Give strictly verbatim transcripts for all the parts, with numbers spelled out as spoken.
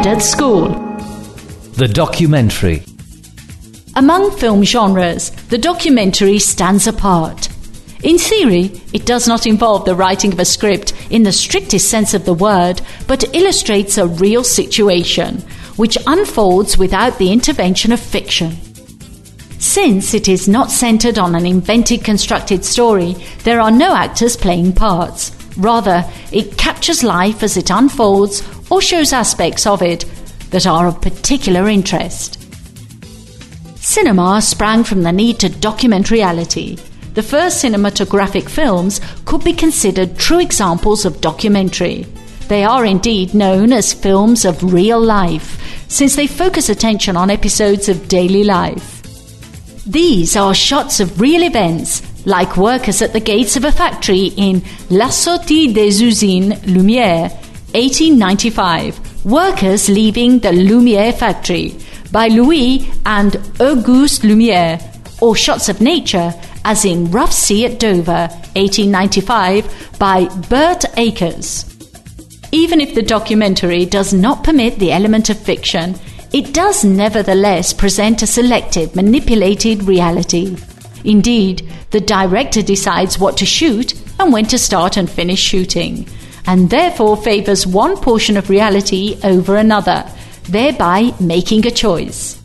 Fred at School. The documentary. Among film genres, the documentary stands apart. In theory, it does not involve the writing of a script in the strictest sense of the word, but illustrates a real situation, which unfolds without the intervention of fiction. Since it is not centred on an invented, constructed story, there are no actors playing parts. Rather, it captures life as it unfolds or shows aspects of it that are of particular interest. Cinema sprang from the need to document reality. The first cinematographic films could be considered true examples of documentary. They are indeed known as films of real life, since they focus attention on episodes of daily life. These are shots of real events, like workers at the gates of a factory in La Sortie des Usines Lumière, eighteen ninety-five, Workers Leaving the Lumière Factory, by Louis and Auguste Lumière, or shots of nature, as in Rough Sea at Dover, eighteen ninety-five, by Bert Akers. Even if the documentary does not permit the element of fiction, it does nevertheless present a selective, manipulated reality. Indeed, the director decides what to shoot and when to start and finish shooting, and therefore favours one portion of reality over another, thereby making a choice.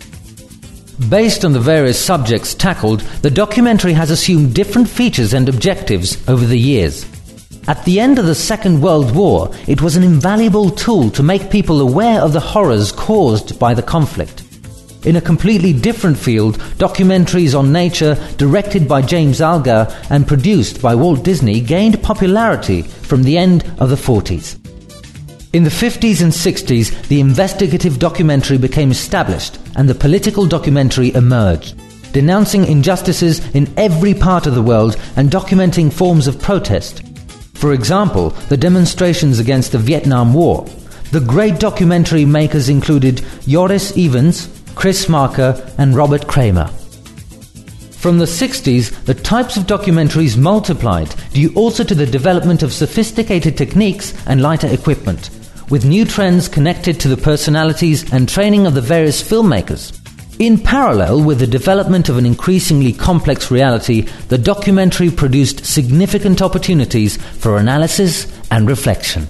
Based on the various subjects tackled, the documentary has assumed different features and objectives over the years. At the end of the Second World War, it was an invaluable tool to make people aware of the horrors caused by the conflict. In a completely different field, documentaries on nature, directed by James Algar and produced by Walt Disney, gained popularity from the end of the forties. In the fifties and sixties, the investigative documentary became established and the political documentary emerged, denouncing injustices in every part of the world and documenting forms of protest. For example, the demonstrations against the Vietnam War. The great documentary makers included Joris Evans, Chris Marker and Robert Kramer. From the sixties, the types of documentaries multiplied due also to the development of sophisticated techniques and lighter equipment, with new trends connected to the personalities and training of the various filmmakers. In parallel with the development of an increasingly complex reality, the documentary produced significant opportunities for analysis and reflection.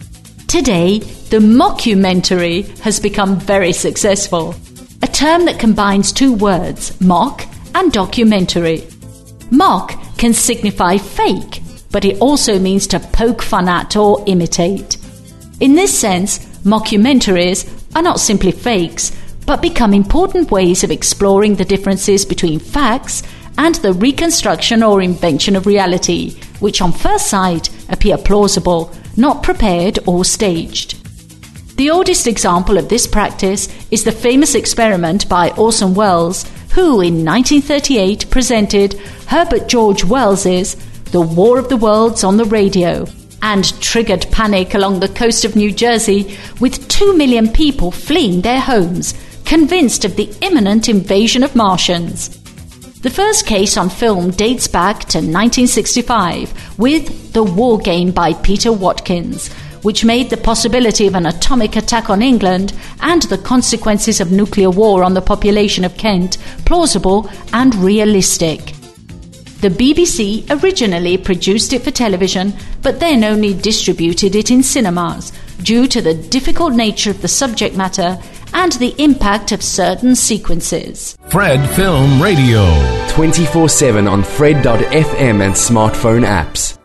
Today, the mockumentary has become very successful, a term that combines two words, mock and documentary. Mock can signify fake, but it also means to poke fun at or imitate. In this sense, mockumentaries are not simply fakes, but become important ways of exploring the differences between facts and the reconstruction or invention of reality, which on first sight appear plausible, not prepared or staged. The oldest example of this practice is the famous experiment by Orson Welles, who in nineteen thirty-eight presented Herbert George Wells's The War of the Worlds on the radio, and triggered panic along the coast of New Jersey, with two million people fleeing their homes, convinced of the imminent invasion of Martians. The first case on film dates back to nineteen sixty-five with The War Game by Peter Watkins, which made the possibility of an atomic attack on England and the consequences of nuclear war on the population of Kent plausible and realistic. The B B C originally produced it for television, but then only distributed it in cinemas due to the difficult nature of the subject matter and the impact of certain sequences. Fred Film Radio. twenty-four seven on Fred dot f m and smartphone apps.